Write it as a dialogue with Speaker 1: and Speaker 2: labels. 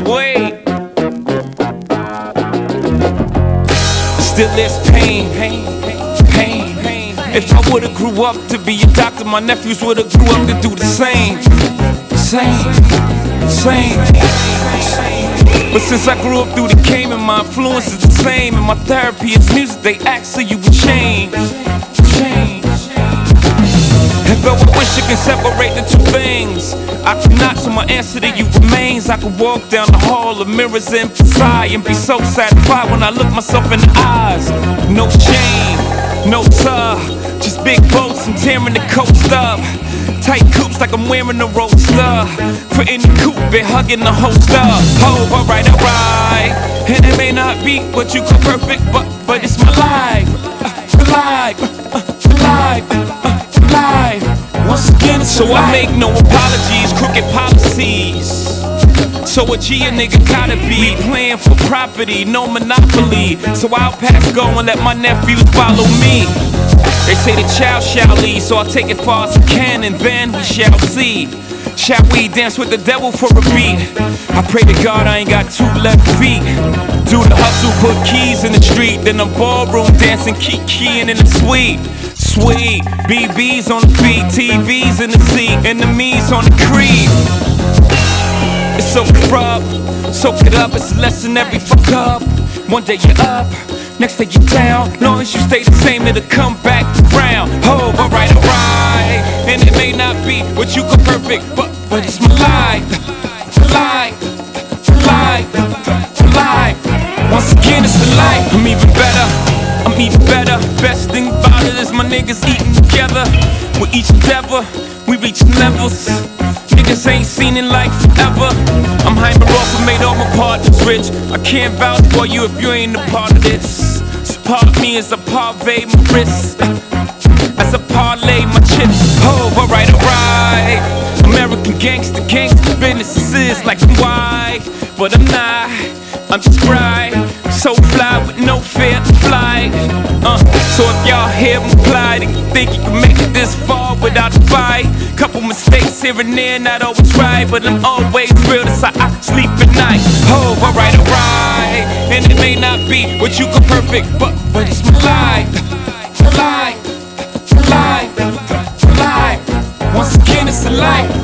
Speaker 1: Sweet. Still there's pain. If I would've grew up to be a doctor, my nephews would've grew up to do the same. But since I grew up through the game and my influence is the same, and my therapy is music, they ask so you would change. And though I wish I could separate the two things, I cannot, so my answer to you remains. I could walk down the hall of mirrors in Versailles and be so satisfied when I look myself in the eyes. No shame, no tuh, just big boats and tearing the coast up. Tight coops like I'm wearing a roadster. For in the coupe, been hugging the holster. Oh, alright. And it may not be what you call perfect, but it's my life. Once again, so I make no apologies, crooked policies. So a G a nigga gotta be playing for property, no monopoly. So I'll pass go and let my nephews follow me. They say the child shall lead, so I'll take it far as I can, and then we shall see. Shall we dance with the devil for a beat? I pray to God I ain't got two left feet. Do the hustle, put keys in the street, then I'm ballroom dancing, keying in the suite. Sweet, BBs on the feet, TVs in the seat, enemies on the creep. It's so corrupt, soak it up, it's a lesson every fuck up. One day you're up, next day you're down. Long as you stay the same, it'll come back round. Oh, alright. And it may not be what you call perfect, but it's my life. Once again, it's the life. I'm even better. Best thing about it is my niggas eating together. With each endeavor, we reach levels niggas ain't seen in life forever. I'm hyper off and made all my partners rich. I can't vouch for you if you ain't a part of this. So part of me is a parve my wrist, as I parlay my chips. Oh, alright. American gangster business is like I'm white, but I'm not. I'm just bright, so fly with no fear to fly. So if y'all hear me fly, then you think you can make it this far without a fight. Couple mistakes here and there, not always right, but I'm always real, that's how I sleep at night. Oh, alright. And it may not be what you call perfect, but it's my life. Once again, it's a life.